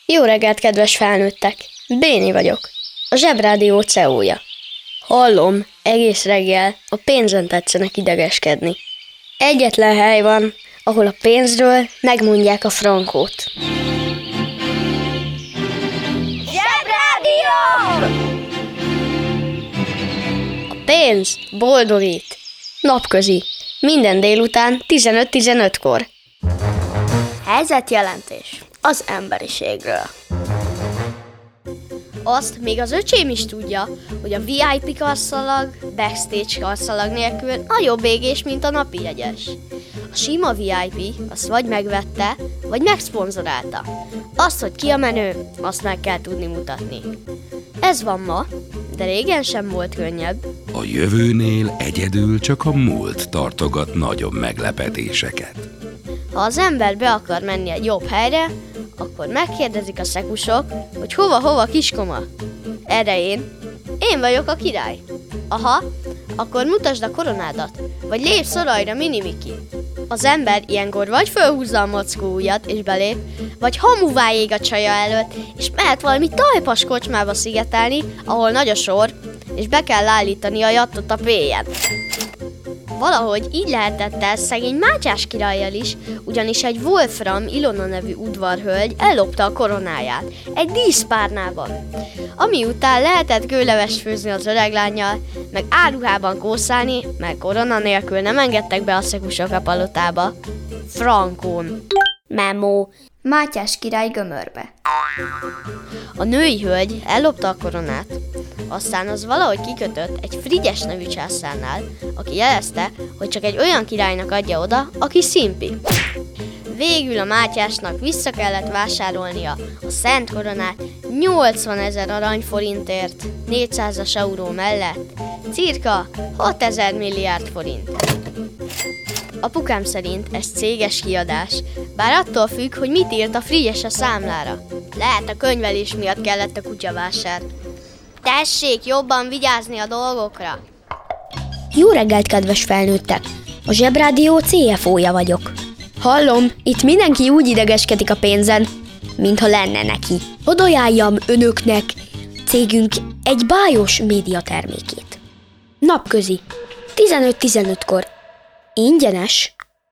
Jó reggelt, kedves felnőttek! Béni vagyok, a Zsebrádió CEO-ja. Hallom, egész reggel a pénzen tetszenek idegeskedni. Egyetlen hely van, ahol a pénzről megmondják a frankót. Zsebrádió! A pénz boldogít. Napközi, minden délután 15:15-kor. Helyzetjelentés az emberiségről. Azt még az öcsém is tudja, hogy a VIP karszalag, backstage karszalag nélkül nagyobb égés, mint a napi jegyes. A sima VIP azt vagy megvette, vagy megszponzorálta. Azt, hogy ki a menő, azt meg kell tudni mutatni. Ez van ma, de régen sem volt könnyebb. A jövőnél egyedül csak a múlt tartogat nagyobb meglepetéseket. Ha az ember be akar menni egy jobb helyre, akkor megkérdezik a szekusok, hogy hova kiskoma. Erre én vagyok a király. Aha, akkor mutasd a koronádat, vagy lépj szorajra, Mini-Miki. Az ember ilyenkor vagy fölhúzza a mackó ujjat és belép, vagy hamuvá ég a csaja előtt, és mehet valami tajpas kocsmába szigetelni, ahol nagy a sor, és be kell állítani a jattot a pélyen. Valahogy így lehetett el szegény Mátyás királlyal is, ugyanis egy Wolfram Ilona nevű udvarhölgy ellopta a koronáját egy díszpárnában. Ami után lehetett gőlevest főzni az öreglánnyal, meg áruhában kószálni, meg korona nélkül nem engedtek be a szekusok a palotába. Frankón. Memo. Mátyás király gömörbe. A női hölgy ellopta a koronát, aztán az valahogy kikötött egy Frigyes nevű császárnál, aki jelezte, hogy csak egy olyan királynak adja oda, aki szimpi. Végül a Mátyásnak vissza kellett vásárolnia a szent koronát 80 000 aranyforintért, 400 euró mellett, cirka 6 000 milliárd forint. Apukám szerint ez céges kiadás, bár attól függ, hogy mit írt a Frigyes a számlára. Lehet a könyvelés miatt kellett a kutyavásár. Tessék jobban vigyázni a dolgokra! Jó reggelt, kedves felnőttek! A Zsebrádió CFO-ja vagyok. Hallom, itt mindenki úgy idegeskedik a pénzen, mintha lenne neki. Hadd ajánljam önöknek cégünk egy bájos médiatermékét. Napközi, 15:15-kor. Ingyenes.